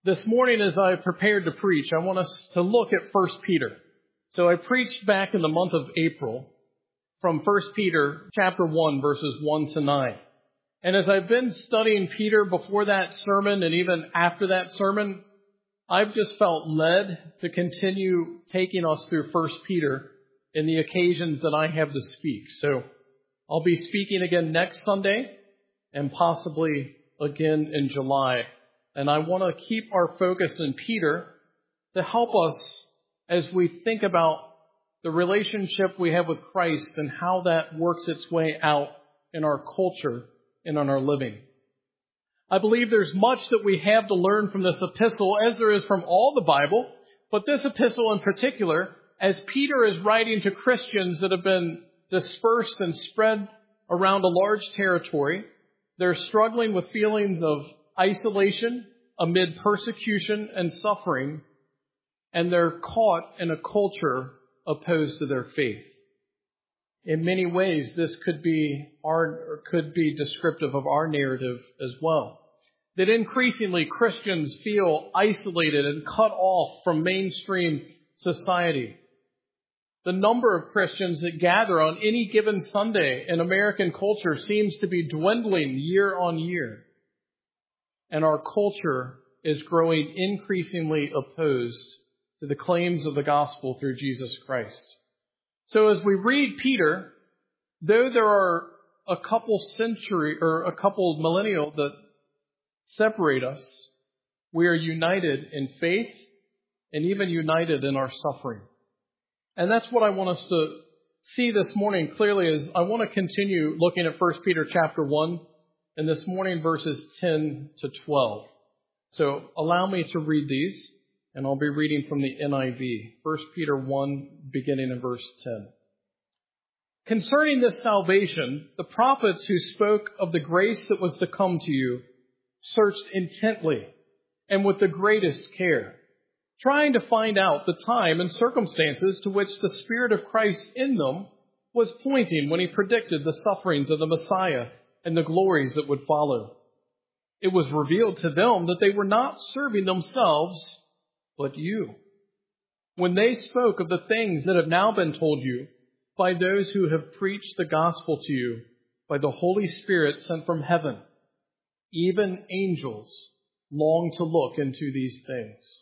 This morning, as I prepared to preach, I want us to look at 1 Peter. So I preached back in the month of April from 1 Peter chapter 1, verses 1 to 9. And as I've been studying Peter before that sermon and even after that sermon, I've just felt led to continue taking us through 1 Peter in the occasions that I have to speak. So I'll be speaking again next Sunday and possibly again in July. And I want to keep our focus in Peter to help us as we think about the relationship we have with Christ and how that works its way out in our culture and in our living. I believe there's much that we have to learn from this epistle, as there is from all the Bible, but this epistle in particular, as Peter is writing to Christians that have been dispersed and spread around a large territory. They're struggling with feelings of isolation amid persecution and suffering, and they're caught in a culture opposed to their faith. In many ways, this could be descriptive of our narrative as well. That increasingly Christians feel isolated and cut off from mainstream society. The number of Christians that gather on any given Sunday in American culture seems to be dwindling year on year. And our culture is growing increasingly opposed to the claims of the gospel through Jesus Christ. So as we read Peter, though there are a couple millennial that separate us, we are united in faith and even united in our suffering. And that's what I want us to see this morning clearly. Is I want to continue looking at 1 Peter chapter 1, and this morning verses 10 to 12. So allow me to read these, and I'll be reading from the NIV. 1 Peter 1, beginning in verse 10. Concerning this salvation, the prophets who spoke of the grace that was to come to you searched intently and with the greatest care, trying to find out the time and circumstances to which the Spirit of Christ in them was pointing when he predicted the sufferings of the Messiah and the glories that would follow. It was revealed to them that they were not serving themselves, but you, when they spoke of the things that have now been told you by those who have preached the gospel to you by the Holy Spirit sent from heaven. Even angels long to look into these things.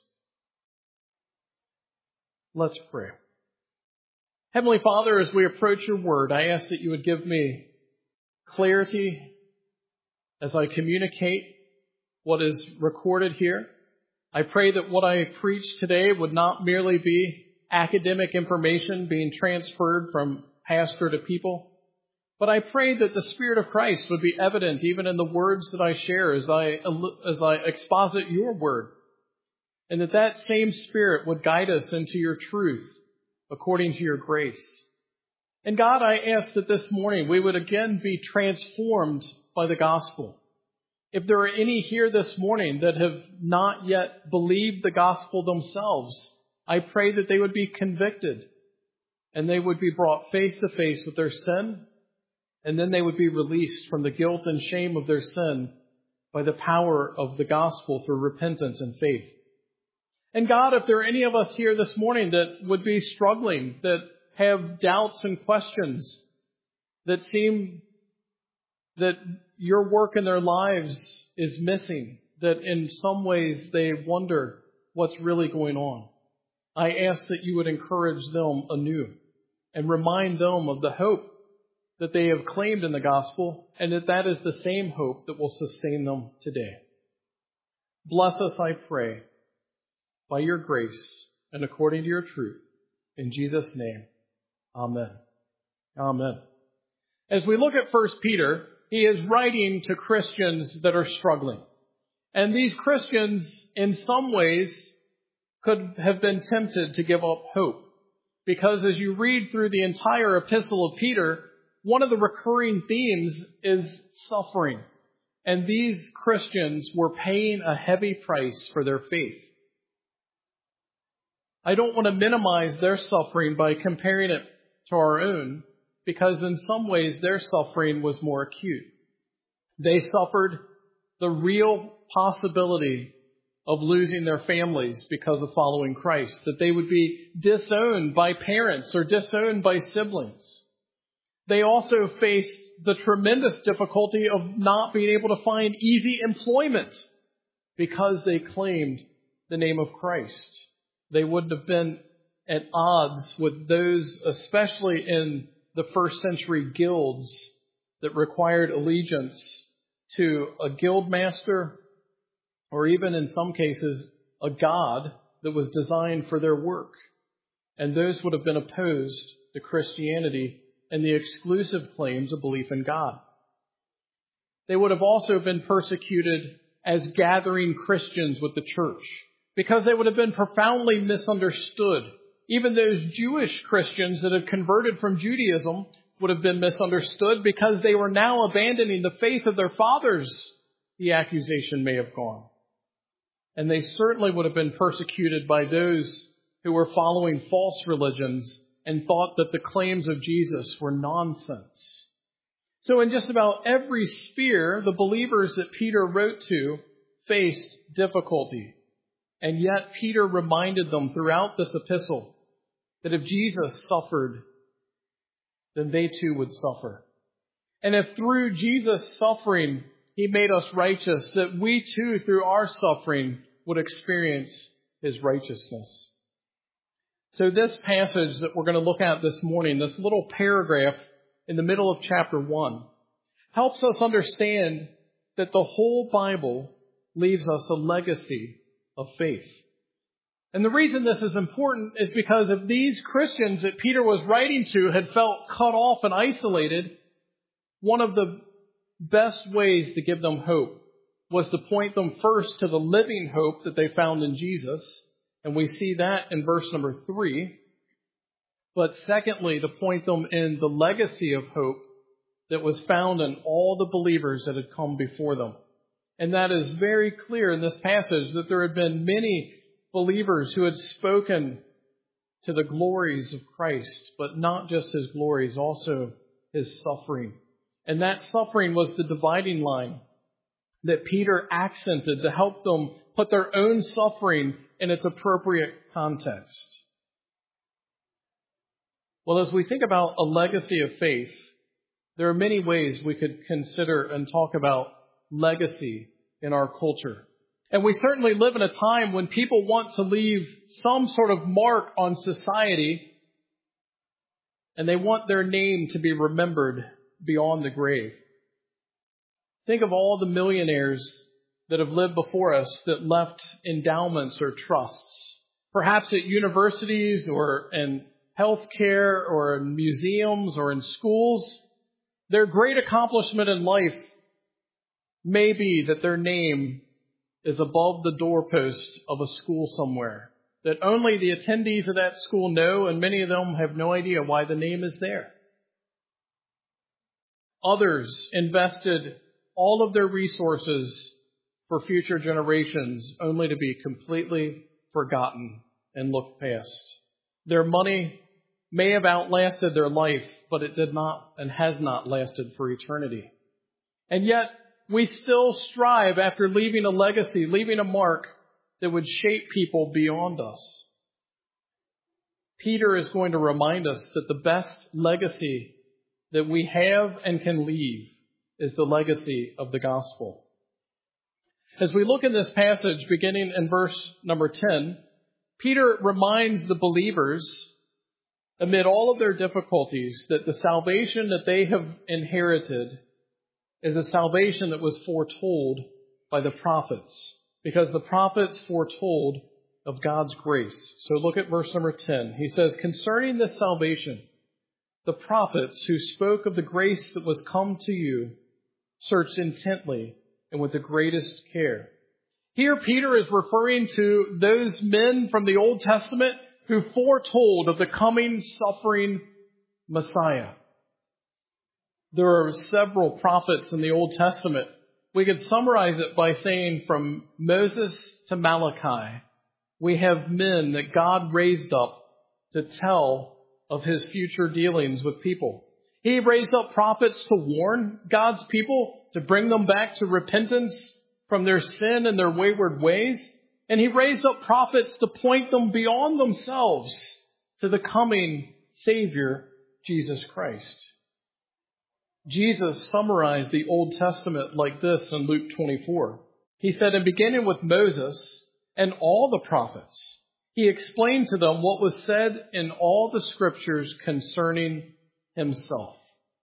Let's pray. Heavenly Father, as we approach your word, I ask that you would give me clarity as I communicate what is recorded here. I pray that what I preach today would not merely be academic information being transferred from pastor to people, but I pray that the Spirit of Christ would be evident even in the words that I share as I exposit your word, and that same Spirit would guide us into your truth according to your grace. And God, I ask that this morning we would again be transformed by the gospel. If there are any here this morning that have not yet believed the gospel themselves, I pray that they would be convicted and they would be brought face to face with their sin, and then they would be released from the guilt and shame of their sin by the power of the gospel through repentance and faith. And God, if there are any of us here this morning that would be struggling, that have doubts and questions, that seem that your work in their lives is missing, that in some ways they wonder what's really going on, I ask that you would encourage them anew and remind them of the hope that they have claimed in the gospel, and that is the same hope that will sustain them today. Bless us, I pray, by your grace and according to your truth. In Jesus' name, amen. Amen. As we look at 1 Peter, he is writing to Christians that are struggling. And these Christians, in some ways, could have been tempted to give up hope. Because as you read through the entire epistle of Peter, one of the recurring themes is suffering. And these Christians were paying a heavy price for their faith. I don't want to minimize their suffering by comparing it to our own, because in some ways their suffering was more acute. They suffered the real possibility of losing their families because of following Christ, that they would be disowned by parents or disowned by siblings. They also faced the tremendous difficulty of not being able to find easy employment because they claimed the name of Christ. They wouldn't have been at odds with those, especially in the first century guilds that required allegiance to a guild master, or even in some cases, a god that was designed for their work. And those would have been opposed to Christianity and the exclusive claims of belief in God. They would have also been persecuted as gathering Christians with the church, because they would have been profoundly misunderstood. Even those Jewish Christians that had converted from Judaism would have been misunderstood because they were now abandoning the faith of their fathers, the accusation may have gone. And they certainly would have been persecuted by those who were following false religions and thought that the claims of Jesus were nonsense. So in just about every sphere, the believers that Peter wrote to faced difficulty. And yet Peter reminded them throughout this epistle that if Jesus suffered, then they too would suffer. And if through Jesus' suffering He made us righteous, that we too, through our suffering, would experience His righteousness. So this passage that we're going to look at this morning, this little paragraph in the middle of chapter 1, helps us understand that the whole Bible leaves us a legacy of faith. And the reason this is important is because if these Christians that Peter was writing to had felt cut off and isolated, one of the best ways to give them hope was to point them first to the living hope that they found in Jesus. And we see that in verse number 3. But secondly, to point them in the legacy of hope that was found in all the believers that had come before them. And that is very clear in this passage, that there had been many believers who had spoken to the glories of Christ, but not just His glories, also His suffering. And that suffering was the dividing line that Peter accented to help them put their own suffering in its appropriate context. Well, as we think about a legacy of faith, there are many ways we could consider and talk about legacy in our culture. And we certainly live in a time when people want to leave some sort of mark on society, and they want their name to be remembered beyond the grave. Think of all the millionaires that have lived before us that left endowments or trusts, perhaps at universities or in healthcare or in museums or in schools. Their great accomplishment in life may be that their name is above the doorpost of a school somewhere, that only the attendees of that school know, and many of them have no idea why the name is there. Others invested all of their resources for future generations only to be completely forgotten and looked past. Their money may have outlasted their life, but it did not and has not lasted for eternity. And yet, we still strive after leaving a legacy, leaving a mark that would shape people beyond us. Peter is going to remind us that the best legacy that we have and can leave is the legacy of the gospel. As we look in this passage, beginning in verse number 10, Peter reminds the believers, amid all of their difficulties, that the salvation that they have inherited is a salvation that was foretold by the prophets, because the prophets foretold of God's grace. So look at verse number 10. He says, "Concerning this salvation, the prophets who spoke of the grace that was come to you searched intently and with the greatest care." Here Peter is referring to those men from the Old Testament who foretold of the coming suffering Messiah. There are several prophets in the Old Testament. We could summarize it by saying from Moses to Malachi, we have men that God raised up to tell of His future dealings with people. He raised up prophets to warn God's people, to bring them back to repentance from their sin and their wayward ways. And he raised up prophets to point them beyond themselves to the coming Savior, Jesus Christ. Jesus summarized the Old Testament like this in Luke 24. He said, and beginning with Moses and all the prophets, he explained to them what was said in all the scriptures concerning himself.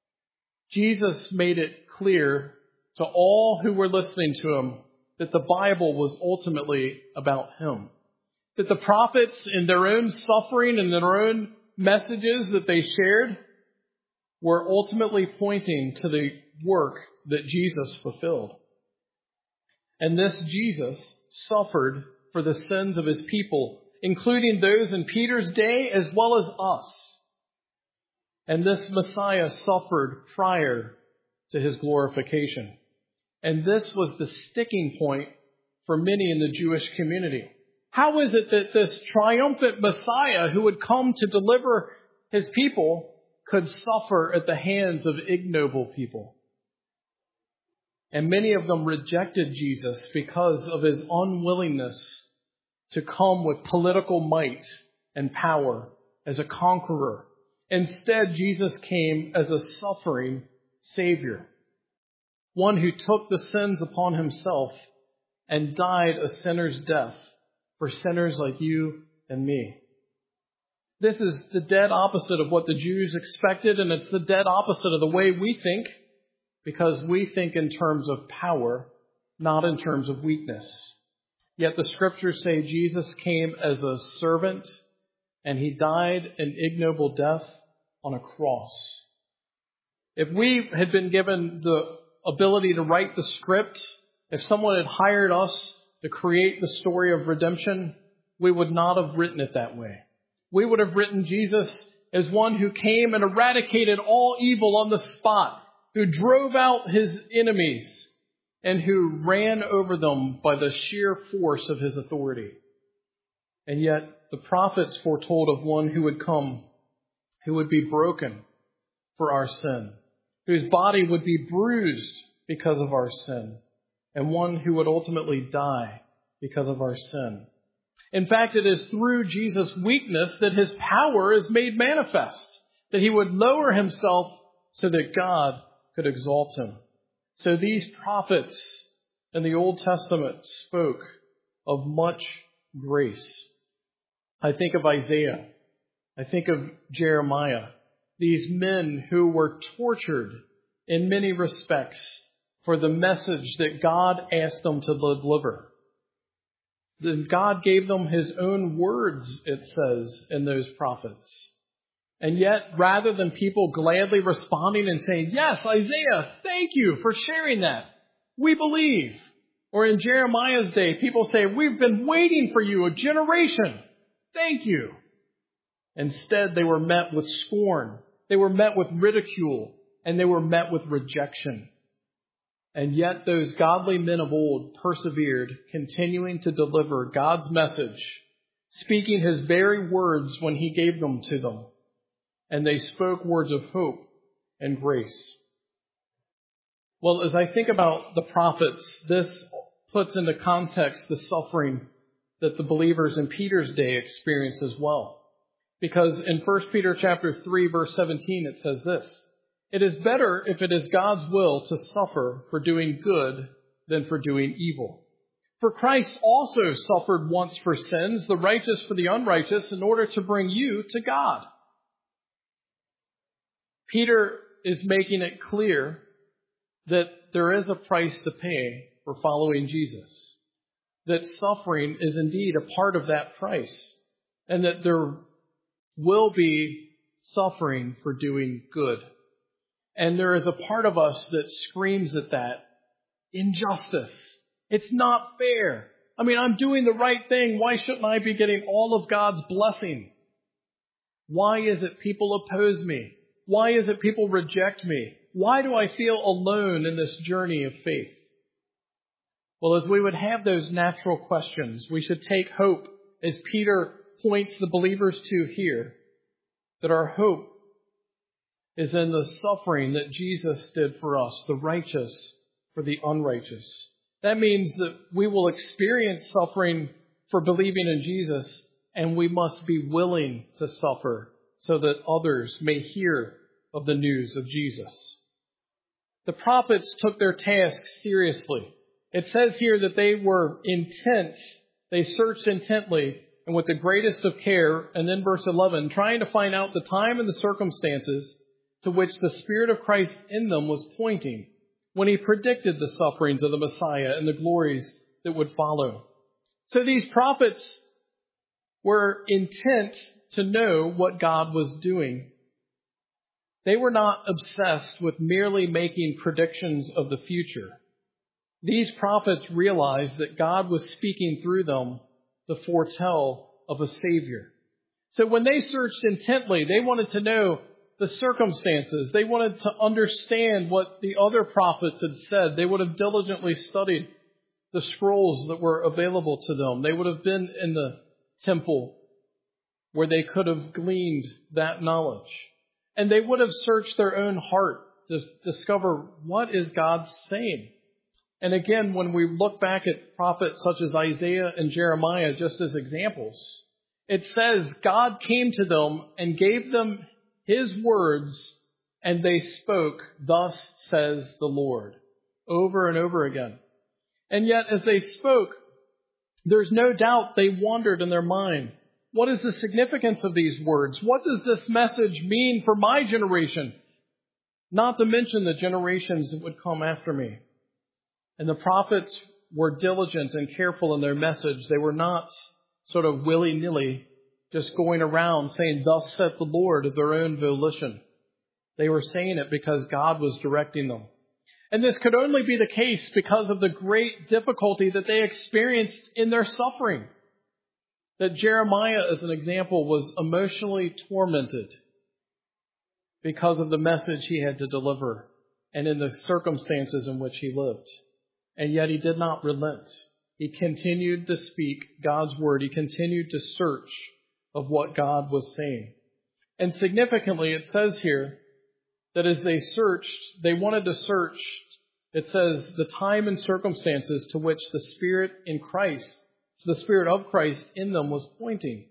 Jesus made it clear to all who were listening to him that the Bible was ultimately about him. That the prophets, in their own suffering and their own messages that they shared, were ultimately pointing to the work that Jesus fulfilled. And this Jesus suffered for the sins of his people, including those in Peter's day as well as us. And this Messiah suffered prior to his glorification. And this was the sticking point for many in the Jewish community. How is it that this triumphant Messiah who would come to deliver his people could suffer at the hands of ignoble people? And many of them rejected Jesus because of his unwillingness to come with political might and power as a conqueror. Instead, Jesus came as a suffering Savior, one who took the sins upon himself and died a sinner's death for sinners like you and me. This is the dead opposite of what the Jews expected, and it's the dead opposite of the way we think, because we think in terms of power, not in terms of weakness. Yet the scriptures say Jesus came as a servant, and he died an ignoble death on a cross. If we had been given the ability to write the script, if someone had hired us to create the story of redemption, we would not have written it that way. We would have written Jesus as one who came and eradicated all evil on the spot, who drove out his enemies, and who ran over them by the sheer force of his authority. And yet the prophets foretold of one who would come, who would be broken for our sin, whose body would be bruised because of our sin, and one who would ultimately die because of our sin. In fact, it is through Jesus' weakness that his power is made manifest, that he would lower himself so that God could exalt him. So these prophets in the Old Testament spoke of much grace. I think of Isaiah. I think of Jeremiah. These men who were tortured in many respects for the message that God asked them to deliver. Then God gave them his own words, it says, in those prophets. And yet, rather than people gladly responding and saying, yes, Isaiah, thank you for sharing that. We believe. Or in Jeremiah's day, people say, we've been waiting for you a generation. Thank you. Instead, they were met with scorn. They were met with ridicule. And they were met with rejection. And yet those godly men of old persevered, continuing to deliver God's message, speaking his very words when he gave them to them. And they spoke words of hope and grace. Well, as I think about the prophets, this puts into context the suffering that the believers in Peter's day experienced as well. Because in 1 Peter chapter 3, verse 17, it says this: it is better, if it is God's will, to suffer for doing good than for doing evil. For Christ also suffered once for sins, the righteous for the unrighteous, in order to bring you to God. Peter is making it clear that there is a price to pay for following Jesus. That suffering is indeed a part of that price. And that there will be suffering for doing good. And there is a part of us that screams at that. Injustice. It's not fair. I mean, I'm doing the right thing. Why shouldn't I be getting all of God's blessing? Why is it people oppose me? Why is it people reject me? Why do I feel alone in this journey of faith? Well, as we would have those natural questions, we should take hope, as Peter points the believers to here, that our hope is in the suffering that Jesus did for us, the righteous for the unrighteous. That means that we will experience suffering for believing in Jesus, and we must be willing to suffer so that others may hear of the news of Jesus. The prophets took their task seriously. It says here that they were intent. They searched intently and with the greatest of care. And then verse 11, trying to find out the time and the circumstances to which the Spirit of Christ in them was pointing when he predicted the sufferings of the Messiah and the glories that would follow. So these prophets were intent to know what God was doing. They were not obsessed with merely making predictions of the future. These prophets realized that God was speaking through them to foretell of a Savior. So when they searched intently, they wanted to know the circumstances. They wanted to understand what the other prophets had said. They would have diligently studied the scrolls that were available to them. They would have been in the temple where they could have gleaned that knowledge. And they would have searched their own heart to discover what is God saying. And again, when we look back at prophets such as Isaiah and Jeremiah just as examples, it says God came to them and gave them his words, and they spoke, "Thus says the Lord," over and over again. And yet, as they spoke, there's no doubt they wondered in their mind, what is the significance of these words? What does this message mean for my generation? Not to mention the generations that would come after me. And the prophets were diligent and careful in their message. They were not sort of willy-nilly just going around saying, "Thus saith the Lord," of their own volition. They were saying it because God was directing them. And this could only be the case because of the great difficulty that they experienced in their suffering. That Jeremiah, as an example, was emotionally tormented because of the message he had to deliver and in the circumstances in which he lived. And yet he did not relent. He continued to speak God's word. He continued to search of what God was saying. And significantly, it says here that as they searched, they wanted to search, it says, the time and circumstances to which the Spirit of Christ in them was pointing.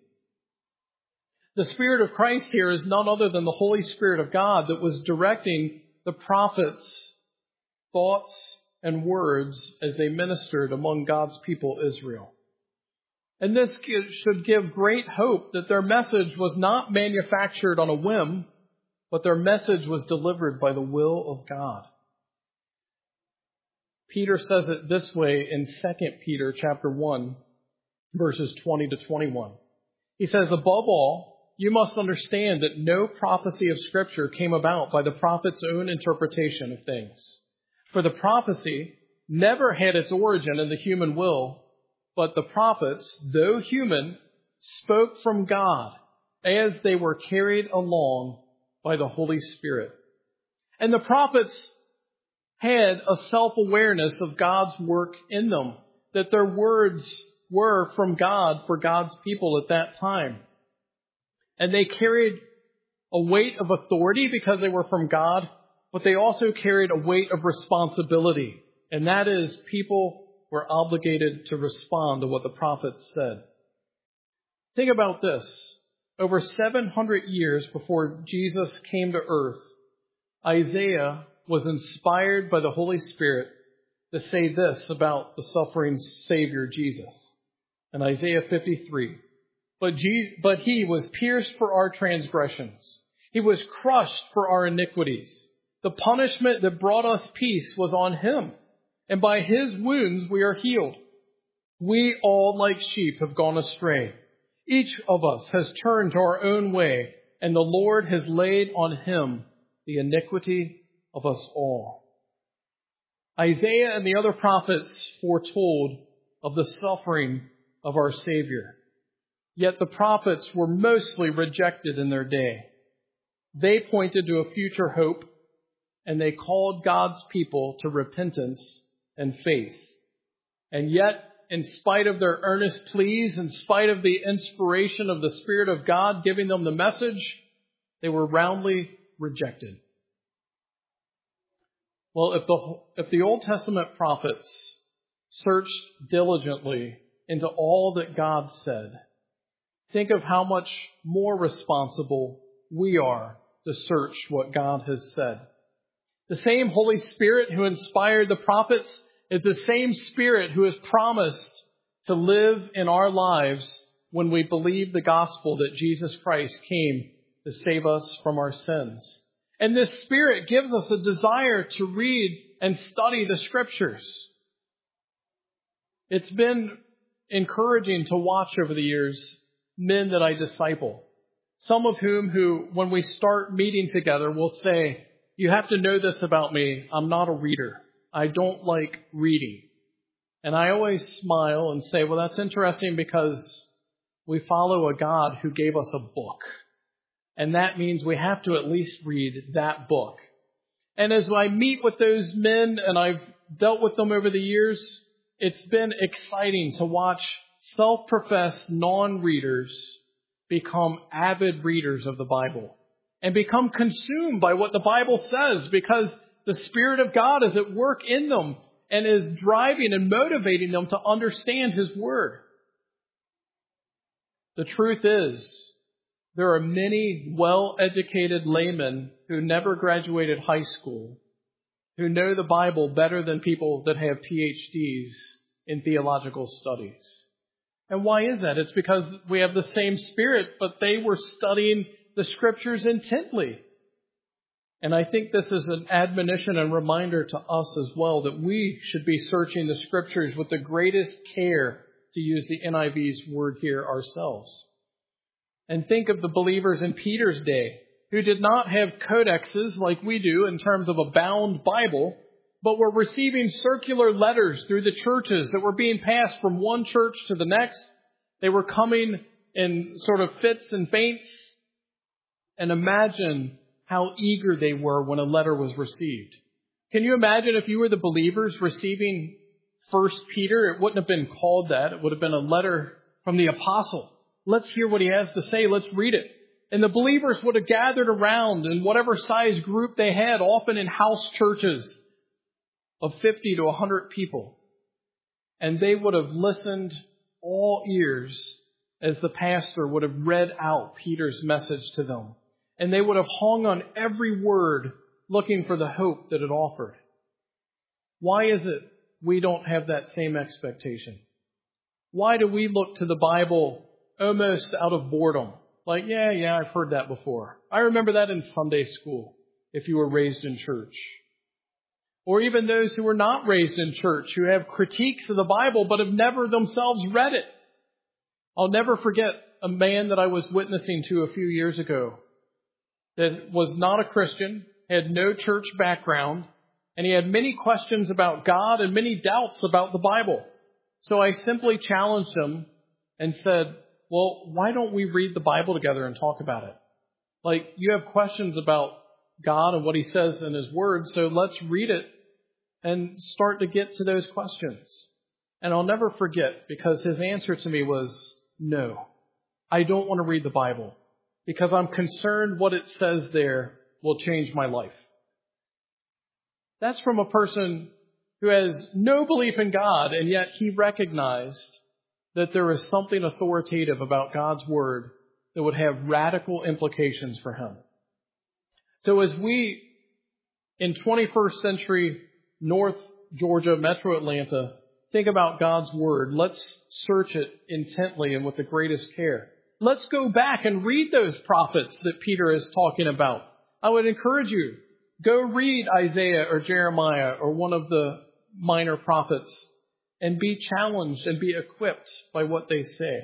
The Spirit of Christ here is none other than the Holy Spirit of God that was directing the prophets' thoughts and words as they ministered among God's people, Israel. And this should give great hope that their message was not manufactured on a whim, but their message was delivered by the will of God. Peter says it this way in 2 Peter chapter 1, verses 20 to 21. He says, "Above all, you must understand that no prophecy of Scripture came about by the prophet's own interpretation of things. For the prophecy never had its origin in the human will, but the prophets, though human, spoke from God as they were carried along by the Holy Spirit." And the prophets had a self-awareness of God's work in them, that their words were from God for God's people at that time. And they carried a weight of authority because they were from God, but they also carried a weight of responsibility. And that is, people were obligated to respond to what the prophets said. Think about this. Over 700 years before Jesus came to earth, Isaiah was inspired by the Holy Spirit to say this about the suffering Savior, Jesus. In Isaiah 53, but he was pierced for our transgressions. He was crushed for our iniquities. The punishment that brought us peace was on him, and by his wounds we are healed. We all, like sheep, have gone astray. Each of us has turned to our own way, and the Lord has laid on him the iniquity of us all. Isaiah and the other prophets foretold of the suffering of our Savior. Yet the prophets were mostly rejected in their day. They pointed to a future hope, and they called God's people to repentance and faith. And yet, in spite of their earnest pleas, in spite of the inspiration of the Spirit of God giving them the message, they were roundly rejected. Well, if the Old Testament prophets searched diligently into all that God said, think of how much more responsible we are to search what God has said. The same Holy Spirit who inspired the prophets is the same Spirit who has promised to live in our lives when we believe the gospel that Jesus Christ came to save us from our sins. And this Spirit gives us a desire to read and study the Scriptures. It's been encouraging to watch over the years men that I disciple, some of whom who, when we start meeting together, will say, you have to know this about me. I'm not a reader. I don't like reading. And I always smile and say, well, that's interesting because we follow a God who gave us a book. And that means we have to at least read that book. And as I meet with those men, and I've dealt with them over the years, it's been exciting to watch self-professed non-readers become avid readers of the Bible and become consumed by what the Bible says because the Spirit of God is at work in them and is driving and motivating them to understand His Word. The truth is, there are many well-educated laymen who never graduated high school who know the Bible better than people that have PhDs in theological studies. And why is that? It's because we have the same Spirit, but they were studying the Scriptures intently. And I think this is an admonition and reminder to us as well that we should be searching the Scriptures with the greatest care, to use the NIV's word here, ourselves. And think of the believers in Peter's day who did not have codexes like we do in terms of a bound Bible, but were receiving circular letters through the churches that were being passed from one church to the next. They were coming in sort of fits and faints. And imagine how eager they were when a letter was received. Can you imagine if you were the believers receiving 1 Peter? It wouldn't have been called that. It would have been a letter from the apostle. Let's hear what he has to say. Let's read it. And the believers would have gathered around in whatever size group they had, often in house churches of 50 to 100 people. And they would have listened all ears as the pastor would have read out Peter's message to them. And they would have hung on every word, looking for the hope that it offered. Why is it we don't have that same expectation? Why do we look to the Bible almost out of boredom? Like, yeah, I've heard that before. I remember that in Sunday school, if you were raised in church. Or even those who were not raised in church, who have critiques of the Bible, but have never themselves read it. I'll never forget a man that I was witnessing to a few years ago that was not a Christian, had no church background, and he had many questions about God and many doubts about the Bible. So I simply challenged him and said, well, why don't we read the Bible together and talk about it? Like, you have questions about God and what He says in His Word, so let's read it and start to get to those questions. And I'll never forget, because his answer to me was, no, I don't want to read the Bible because I'm concerned what it says there will change my life. That's from a person who has no belief in God, and yet he recognized that there is something authoritative about God's Word that would have radical implications for him. So as we, in 21st century North Georgia, Metro Atlanta, think about God's Word, let's search it intently and with the greatest care. Let's go back and read those prophets that Peter is talking about. I would encourage you, go read Isaiah or Jeremiah or one of the minor prophets and be challenged and be equipped by what they say.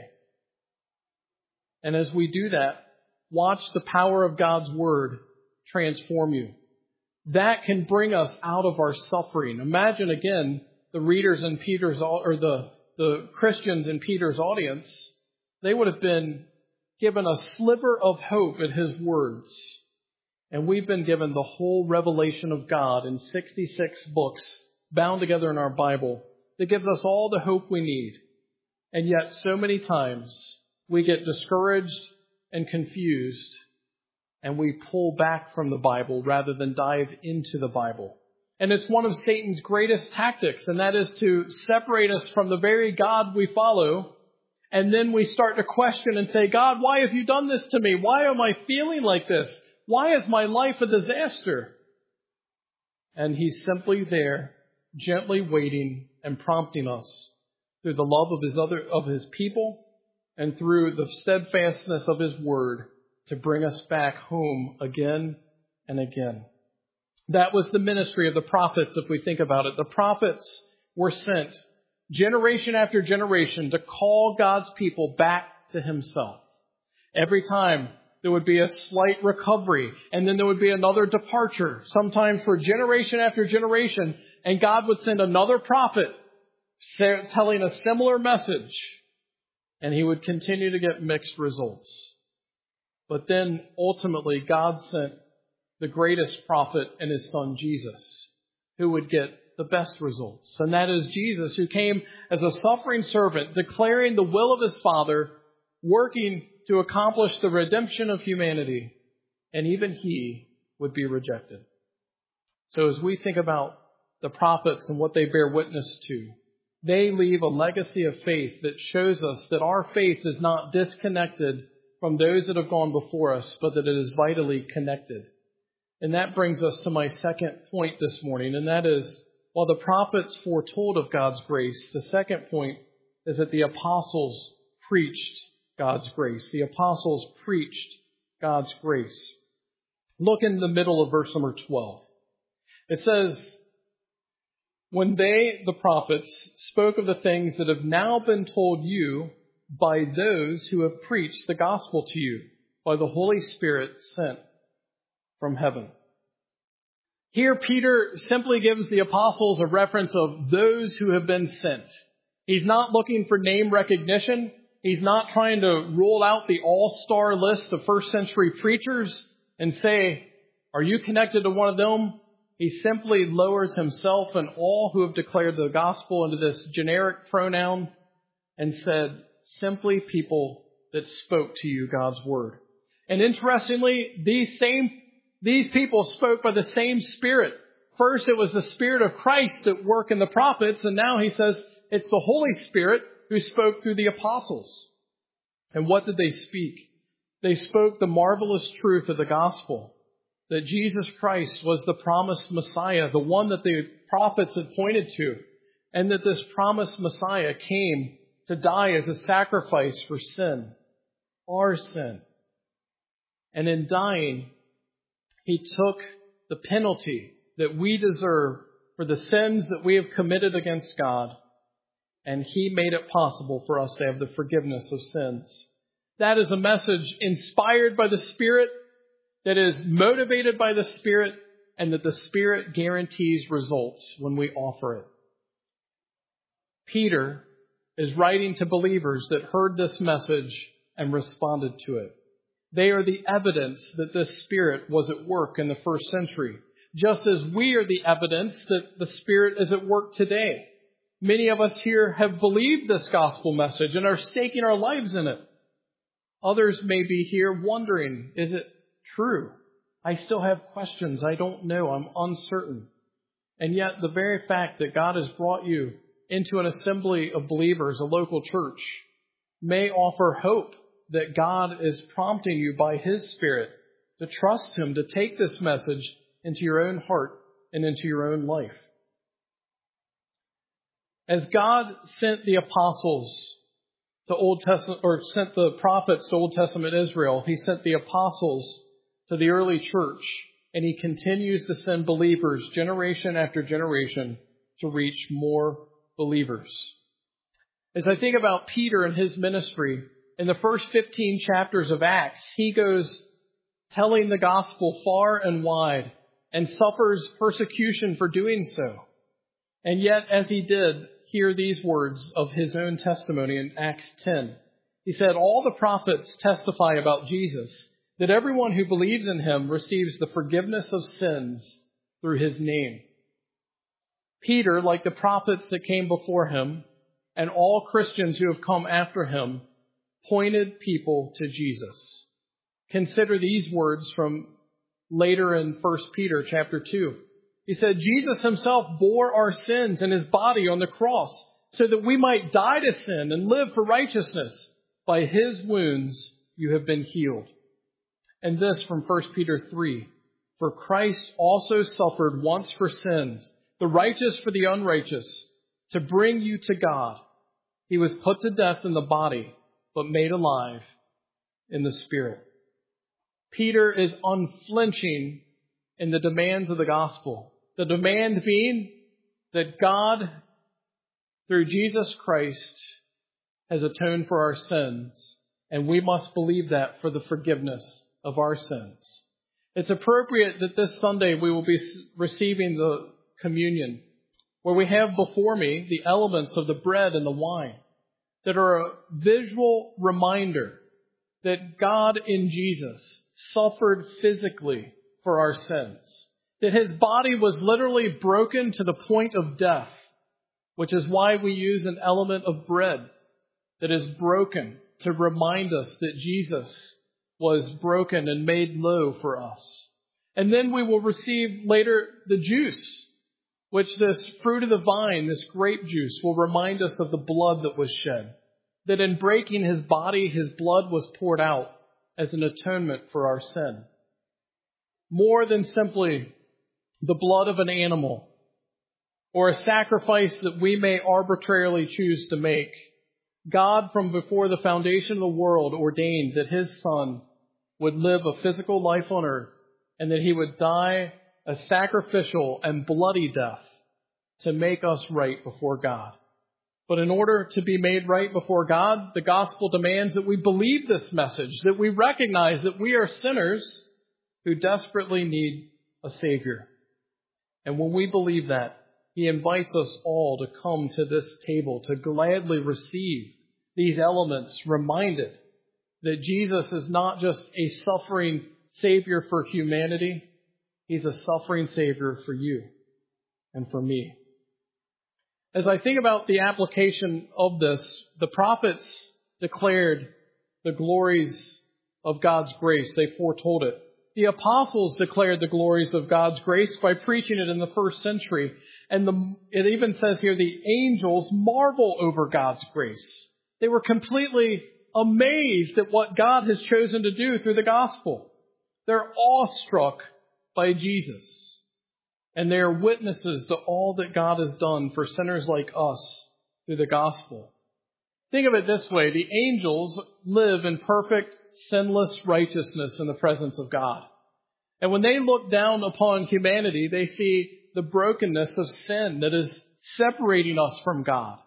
And as we do that, watch the power of God's Word transform you. That can bring us out of our suffering. Imagine again the readers in Peter's, or the Christians in Peter's audience. They would have been given a sliver of hope at his words. And we've been given the whole revelation of God in 66 books bound together in our Bible that gives us all the hope we need. And yet so many times we get discouraged and confused and we pull back from the Bible rather than dive into the Bible. And it's one of Satan's greatest tactics, and that is to separate us from the very God we follow. And then we start to question and say, God, why have you done this to me? Why am I feeling like this? Why is my life a disaster? And he's simply there, gently waiting and prompting us through the love of his people and through the steadfastness of his word to bring us back home again and again. That was the ministry of the prophets, if we think about it. The prophets were sent generation after generation to call God's people back to himself. Every time there would be a slight recovery, and then there would be another departure, sometimes for generation after generation, and God would send another prophet telling a similar message, and he would continue to get mixed results. But then ultimately God sent the greatest prophet in his son Jesus, who would get the best results. And that is Jesus, who came as a suffering servant, declaring the will of his Father, working to accomplish the redemption of humanity. And even he would be rejected. So as we think about the prophets and what they bear witness to, they leave a legacy of faith that shows us that our faith is not disconnected from those that have gone before us, but that it is vitally connected. And that brings us to my second point this morning, and that is, while the prophets foretold of God's grace, the second point is that the apostles preached God's grace. The apostles preached God's grace. Look in the middle of verse number 12. It says, when they, the prophets, spoke of the things that have now been told you by those who have preached the gospel to you by the Holy Spirit sent from heaven. Here, Peter simply gives the apostles a reference of those who have been sent. He's not looking for name recognition. He's not trying to rule out the all-star list of first century preachers and say, are you connected to one of them? He simply lowers himself and all who have declared the gospel into this generic pronoun and said, simply people that spoke to you God's word. And interestingly, these people spoke by the same Spirit. First, it was the Spirit of Christ at work in the prophets, and now he says it's the Holy Spirit who spoke through the apostles. And what did they speak? They spoke the marvelous truth of the gospel, that Jesus Christ was the promised Messiah, the one that the prophets had pointed to, and that this promised Messiah came to die as a sacrifice for sin, our sin. And in dying, he took the penalty that we deserve for the sins that we have committed against God, and he made it possible for us to have the forgiveness of sins. That is a message inspired by the Spirit, that is motivated by the Spirit, and that the Spirit guarantees results when we offer it. Peter is writing to believers that heard this message and responded to it. They are the evidence that this Spirit was at work in the first century, just as we are the evidence that the Spirit is at work today. Many of us here have believed this gospel message and are staking our lives in it. Others may be here wondering, is it true? I still have questions. I don't know. I'm uncertain. And yet the very fact that God has brought you into an assembly of believers, a local church, may offer hope that God is prompting you by his Spirit to trust him, to take this message into your own heart and into your own life. As God sent the apostles to Old Testament, or sent the prophets to Old Testament Israel, he sent the apostles to the early church, and he continues to send believers generation after generation to reach more believers. As I think about Peter and his ministry, in the first 15 chapters of Acts, he goes telling the gospel far and wide and suffers persecution for doing so. And yet, as he did, hear these words of his own testimony in Acts 10. He said, all the prophets testify about Jesus, that everyone who believes in him receives the forgiveness of sins through his name. Peter, like the prophets that came before him, and all Christians who have come after him, pointed people to Jesus. Consider these words from later in 1 Peter chapter 2. He said, Jesus himself bore our sins in his body on the cross so that we might die to sin and live for righteousness. By his wounds you have been healed. And this from 1 Peter 3. For Christ also suffered once for sins, the righteous for the unrighteous, to bring you to God. He was put to death in the body, but made alive in the spirit. Peter is unflinching in the demands of the gospel. The demand being that God, through Jesus Christ, has atoned for our sins, and we must believe that for the forgiveness of our sins. It's appropriate that this Sunday we will be receiving the communion, where we have before me the elements of the bread and the wine that are a visual reminder that God in Jesus suffered physically for our sins, that his body was literally broken to the point of death, which is why we use an element of bread that is broken to remind us that Jesus was broken and made low for us. And then we will receive later the juice, which this fruit of the vine, this grape juice, will remind us of the blood that was shed. That in breaking his body, his blood was poured out as an atonement for our sin. More than simply the blood of an animal or a sacrifice that we may arbitrarily choose to make, God from before the foundation of the world ordained that his Son would live a physical life on earth and that he would die a sacrificial and bloody death to make us right before God. But in order to be made right before God, the gospel demands that we believe this message, that we recognize that we are sinners who desperately need a Savior. And when we believe that, he invites us all to come to this table to gladly receive these elements, reminded that Jesus is not just a suffering Savior for humanity, he's a suffering Savior for you and for me. As I think about the application of this, the prophets declared the glories of God's grace. They foretold it. The apostles declared the glories of God's grace by preaching it in the first century. And it even says here, the angels marvel over God's grace. They were completely amazed at what God has chosen to do through the gospel. They're awestruck by Jesus. And they are witnesses to all that God has done for sinners like us through the gospel. Think of it this way. The angels live in perfect, sinless righteousness in the presence of God. And when they look down upon humanity, they see the brokenness of sin that is separating us from God.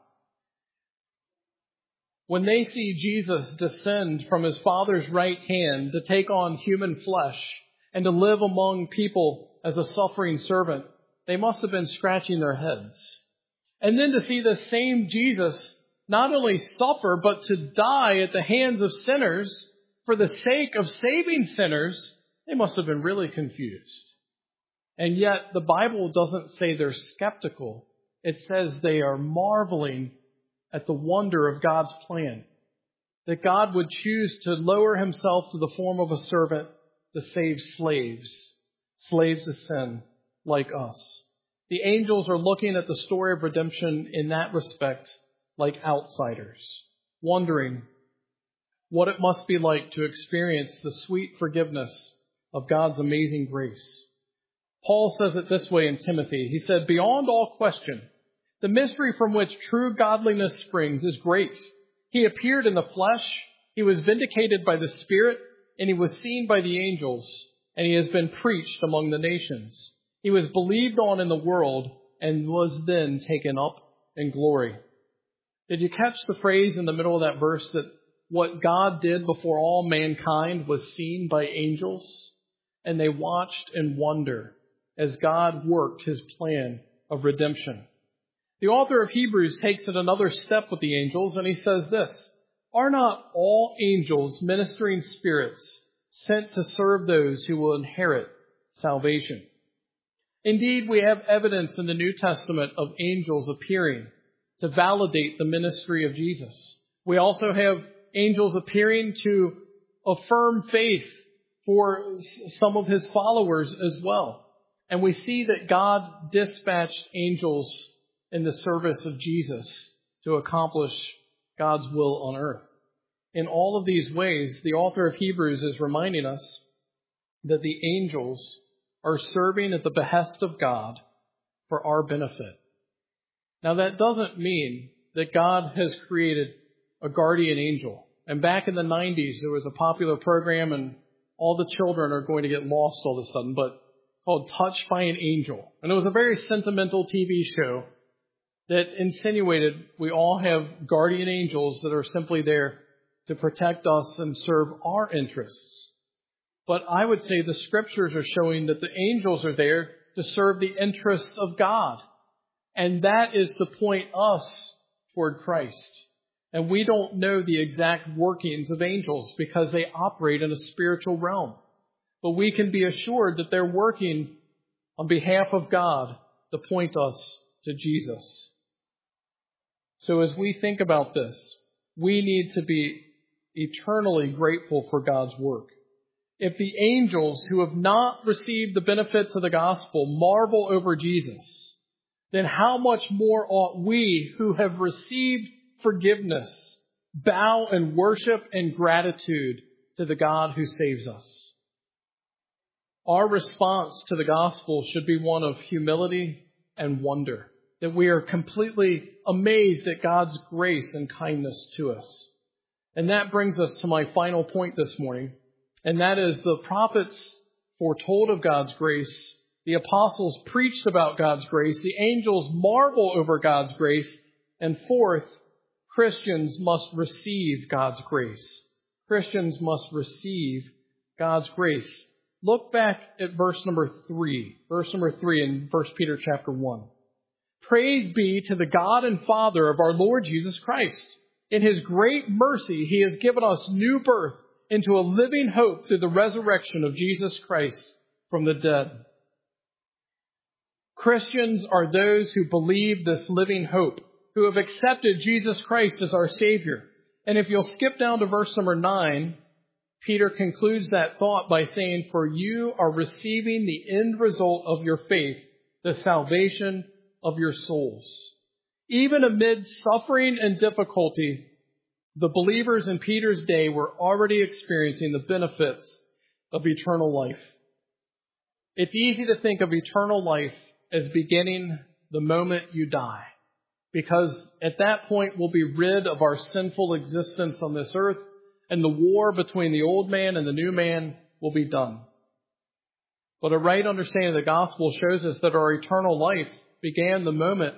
When they see Jesus descend from his Father's right hand to take on human flesh and to live among people as a suffering servant, they must have been scratching their heads. And then to see the same Jesus not only suffer, but to die at the hands of sinners for the sake of saving sinners, they must have been really confused. And yet the Bible doesn't say they're skeptical. It says they are marveling at the wonder of God's plan. That God would choose to lower himself to the form of a servant to save slaves to sin like us. The angels are looking at the story of redemption in that respect like outsiders, wondering what it must be like to experience the sweet forgiveness of God's amazing grace. Paul says it this way in Timothy. He said, beyond all question, the mystery from which true godliness springs is great. He appeared in the flesh, he was vindicated by the Spirit, and he was seen by the angels, and he has been preached among the nations. He was believed on in the world and was then taken up in glory. Did you catch the phrase in the middle of that verse that what God did before all mankind was seen by angels? And they watched in wonder as God worked his plan of redemption. The author of Hebrews takes it another step with the angels, and he says this, are not all angels ministering spirits sent to serve those who will inherit salvation? Indeed, we have evidence in the New Testament of angels appearing to validate the ministry of Jesus. We also have angels appearing to affirm faith for some of his followers as well. And we see that God dispatched angels in the service of Jesus to accomplish God's will on earth. In all of these ways, the author of Hebrews is reminding us that the angels are serving at the behest of God for our benefit. Now, that doesn't mean that God has created a guardian angel. And back in the 90s, there was a popular program, and all the children are going to get lost all of a sudden, but called Touched by an Angel. And it was a very sentimental TV show that insinuated we all have guardian angels that are simply there to protect us and serve our interests. But I would say the scriptures are showing that the angels are there to serve the interests of God. And that is to point us toward Christ. And we don't know the exact workings of angels because they operate in a spiritual realm. But we can be assured that they're working on behalf of God to point us to Jesus. So as we think about this, we need to be eternally grateful for God's work. If the angels who have not received the benefits of the gospel marvel over Jesus, then how much more ought we who have received forgiveness bow in worship and gratitude to the God who saves us? Our response to the gospel should be one of humility and wonder, that we are completely amazed at God's grace and kindness to us. And that brings us to my final point this morning, and that is the prophets foretold of God's grace, the apostles preached about God's grace, the angels marvel over God's grace, and fourth, Christians must receive God's grace. Christians must receive God's grace. Look back at verse number 3. Verse number 3 in 1 Peter chapter 1. Praise be to the God and Father of our Lord Jesus Christ. In His great mercy, He has given us new birth into a living hope through the resurrection of Jesus Christ from the dead. Christians are those who believe this living hope, who have accepted Jesus Christ as our Savior. And if you'll skip down to verse number 9, Peter concludes that thought by saying, for you are receiving the end result of your faith, the salvation of your souls. Even amid suffering and difficulty, the believers in Peter's day were already experiencing the benefits of eternal life. It's easy to think of eternal life as beginning the moment you die, because at that point we'll be rid of our sinful existence on this earth, and the war between the old man and the new man will be done. But a right understanding of the gospel shows us that our eternal life began the moment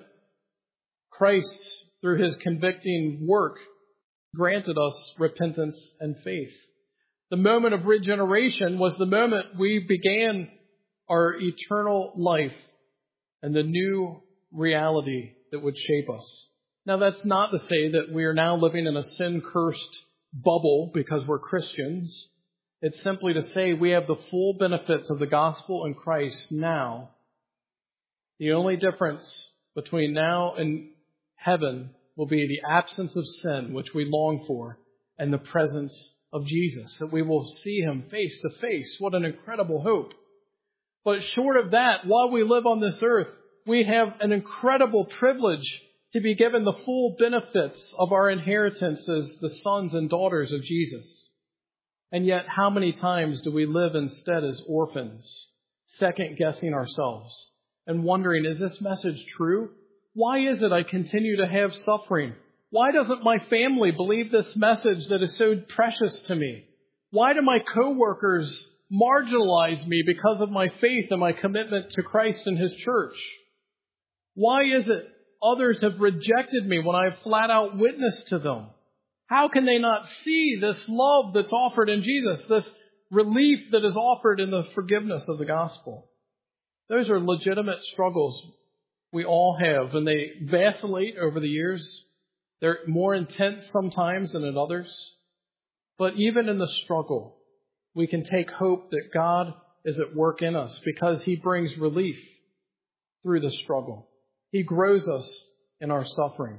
Christ, through His convicting work, granted us repentance and faith. The moment of regeneration was the moment we began our eternal life and the new reality that would shape us. Now, that's not to say that we are now living in a sin-cursed bubble because we're Christians. It's simply to say we have the full benefits of the gospel in Christ now. The only difference between now and heaven will be the absence of sin, which we long for, and the presence of Jesus, that we will see Him face to face. What an incredible hope. But short of that, while we live on this earth, we have an incredible privilege to be given the full benefits of our inheritance as the sons and daughters of Jesus. And yet, how many times do we live instead as orphans, second-guessing ourselves and wondering, is this message true? Why is it I continue to have suffering? Why doesn't my family believe this message that is so precious to me? Why do my coworkers marginalize me because of my faith and my commitment to Christ and His church? Why is it others have rejected me when I have flat out witnessed to them? How can they not see this love that's offered in Jesus, this relief that is offered in the forgiveness of the gospel? Those are legitimate struggles we all have, and they vacillate over the years. They're more intense sometimes than at others. But even in the struggle, we can take hope that God is at work in us because He brings relief through the struggle. He grows us in our suffering.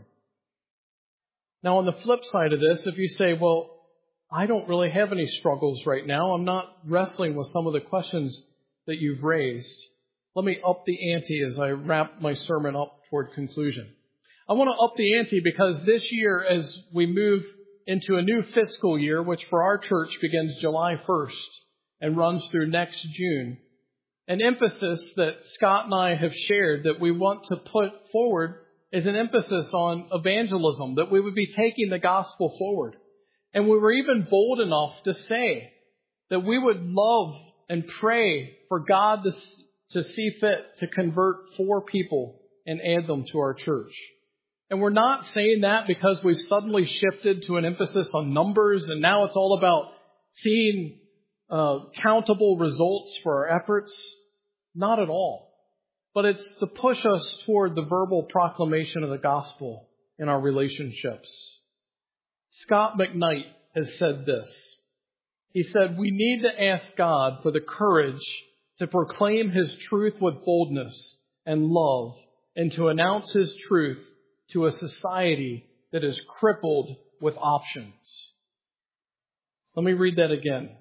Now, on the flip side of this, if you say, well, I don't really have any struggles right now, I'm not wrestling with some of the questions that you've raised, let me up the ante as I wrap my sermon up toward conclusion. I want to up the ante because this year, as we move into a new fiscal year, which for our church begins July 1st and runs through next June, an emphasis that Scott and I have shared that we want to put forward is an emphasis on evangelism, that we would be taking the gospel forward. And we were even bold enough to say that we would love and pray for God to see fit to convert 4 people and add them to our church. And we're not saying that because we've suddenly shifted to an emphasis on numbers and now it's all about seeing countable results for our efforts. Not at all. But it's to push us toward the verbal proclamation of the gospel in our relationships. Scott McKnight has said this. He said, "We need to ask God for the courage to proclaim His truth with boldness and love and to announce His truth to a society that is crippled with options." Let me read that again.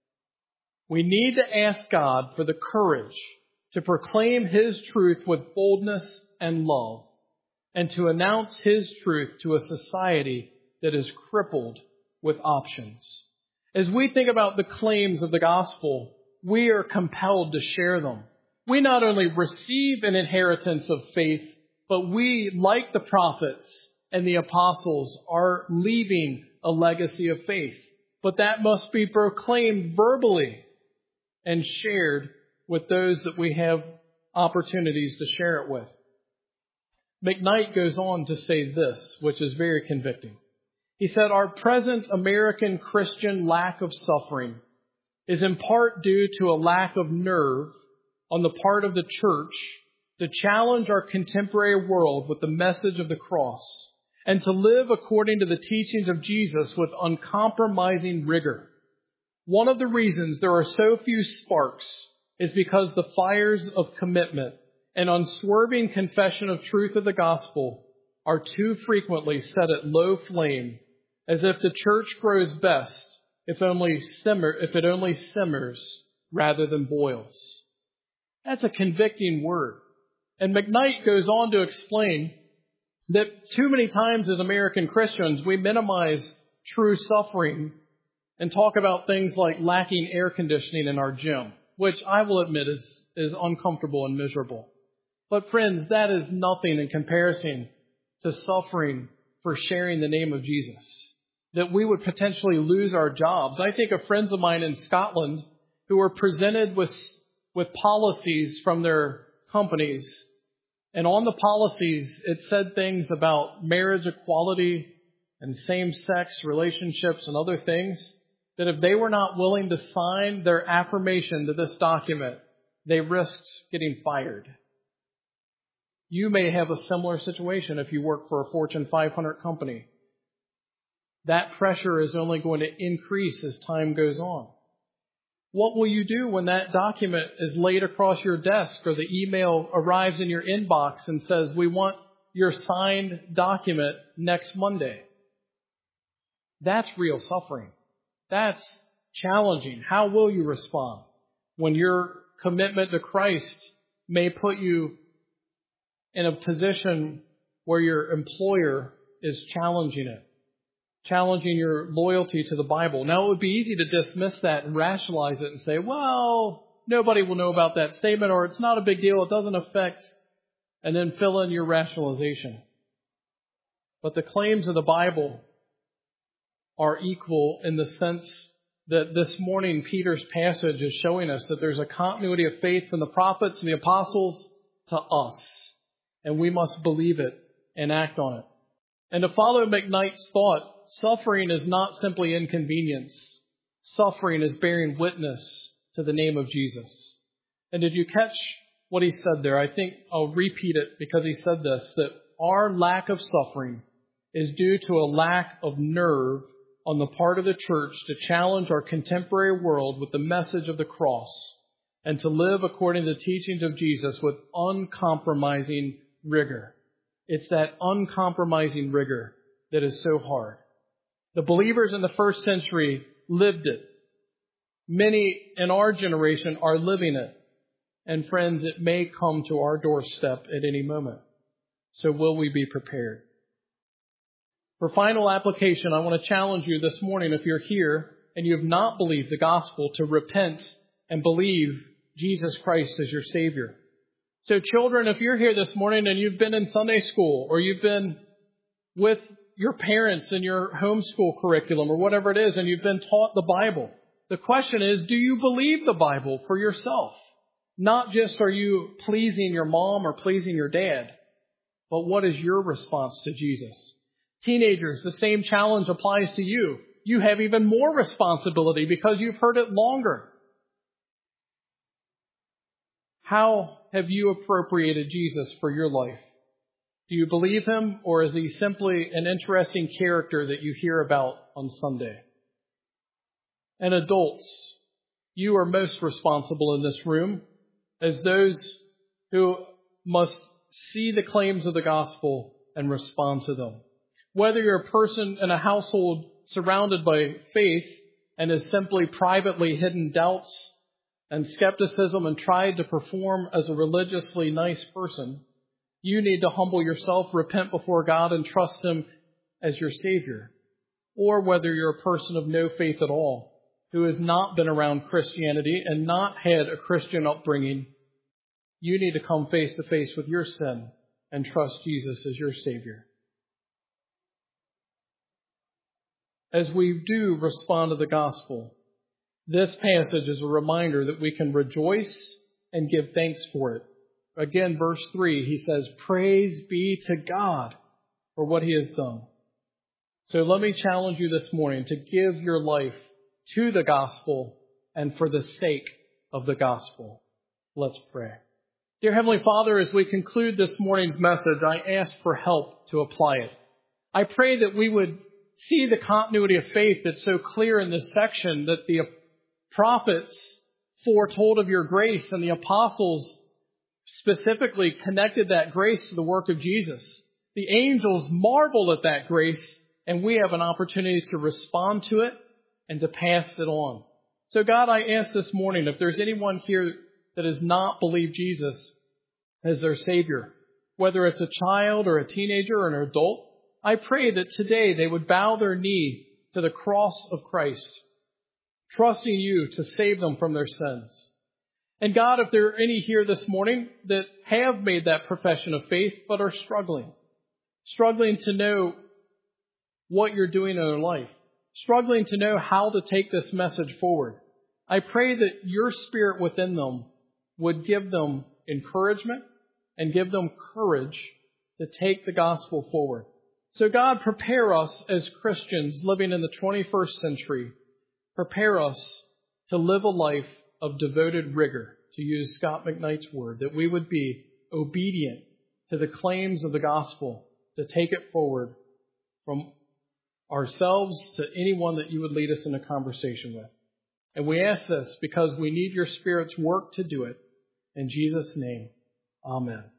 We need to ask God for the courage to proclaim His truth with boldness and love and to announce His truth to a society that is crippled with options. As we think about the claims of the gospel, we are compelled to share them. We not only receive an inheritance of faith, but we, like the prophets and the apostles, are leaving a legacy of faith. But that must be proclaimed verbally and shared with those that we have opportunities to share it with. McKnight goes on to say this, which is very convicting. He said, "Our present American Christian lack of suffering is in part due to a lack of nerve on the part of the church to challenge our contemporary world with the message of the cross and to live according to the teachings of Jesus with uncompromising rigor. One of the reasons there are so few sparks is because the fires of commitment and unswerving confession of truth of the gospel are too frequently set at low flame, as if the church grows best if it only simmers rather than boils." That's a convicting word. And McKnight goes on to explain that too many times as American Christians, we minimize true suffering and talk about things like lacking air conditioning in our gym, which I will admit is uncomfortable and miserable. But friends, that is nothing in comparison to suffering for sharing the name of Jesus. That we would potentially lose our jobs. I think of friends of mine in Scotland who were presented with policies from their companies. And on the policies, it said things about marriage equality and same-sex relationships and other things that if they were not willing to sign their affirmation to this document, they risked getting fired. You may have a similar situation if you work for a Fortune 500 company. That pressure is only going to increase as time goes on. What will you do when that document is laid across your desk or the email arrives in your inbox and says, "We want your signed document next Monday"? That's real suffering. That's challenging. How will you respond when your commitment to Christ may put you in a position where your employer is challenging it? Challenging your loyalty to the Bible. Now, it would be easy to dismiss that and rationalize it and say, well, nobody will know about that statement, or it's not a big deal, it doesn't affect, and then fill in your rationalization. But the claims of the Bible are equal in the sense that this morning Peter's passage is showing us that there's a continuity of faith from the prophets and the apostles to us, and we must believe it and act on it. And to follow McKnight's thought, suffering is not simply inconvenience. Suffering is bearing witness to the name of Jesus. And did you catch what he said there? I think I'll repeat it because he said this, that our lack of suffering is due to a lack of nerve on the part of the church to challenge our contemporary world with the message of the cross and to live according to the teachings of Jesus with uncompromising rigor. It's that uncompromising rigor that is so hard. The believers in the first century lived it. Many in our generation are living it. And friends, it may come to our doorstep at any moment. So will we be prepared? For final application, I want to challenge you this morning, if you're here and you have not believed the gospel, to repent and believe Jesus Christ as your Savior. So children, if you're here this morning and you've been in Sunday school, or you've been with your parents in your homeschool curriculum, or whatever it is, and you've been taught the Bible, the question is, do you believe the Bible for yourself? Not just are you pleasing your mom or pleasing your dad, but what is your response to Jesus? Teenagers, the same challenge applies to you. You have even more responsibility because you've heard it longer. How have you appropriated Jesus for your life? Do you believe him, or is he simply an interesting character that you hear about on Sunday? And adults, you are most responsible in this room as those who must see the claims of the gospel and respond to them. Whether you're a person in a household surrounded by faith and has simply privately hidden doubts and skepticism and tried to perform as a religiously nice person, you need to humble yourself, repent before God, and trust him as your Savior. Or whether you're a person of no faith at all, who has not been around Christianity and not had a Christian upbringing, you need to come face to face with your sin and trust Jesus as your Savior. As we do respond to the gospel, this passage is a reminder that we can rejoice and give thanks for it. Again, verse 3, he says, "Praise be to God for what he has done." So let me challenge you this morning to give your life to the gospel and for the sake of the gospel. Let's pray. Dear Heavenly Father, as we conclude this morning's message, I ask for help to apply it. I pray that we would see the continuity of faith that's so clear in this section, that the prophets foretold of your grace and the apostles specifically connected that grace to the work of Jesus. The angels marveled at that grace, and we have an opportunity to respond to it and to pass it on. So God, I ask this morning, if there's anyone here that has not believed Jesus as their Savior, whether it's a child or a teenager or an adult, I pray that today they would bow their knee to the cross of Christ, trusting you to save them from their sins. And God, if there are any here this morning that have made that profession of faith but are struggling to know what you're doing in their life, struggling to know how to take this message forward, I pray that your Spirit within them would give them encouragement and give them courage to take the gospel forward. So God, prepare us as Christians living in the 21st century. Prepare us to live a life of devoted rigor, to use Scott McKnight's word, that we would be obedient to the claims of the gospel, to take it forward from ourselves to anyone that you would lead us in a conversation with. And we ask this because we need your Spirit's work to do it. In Jesus' name, amen.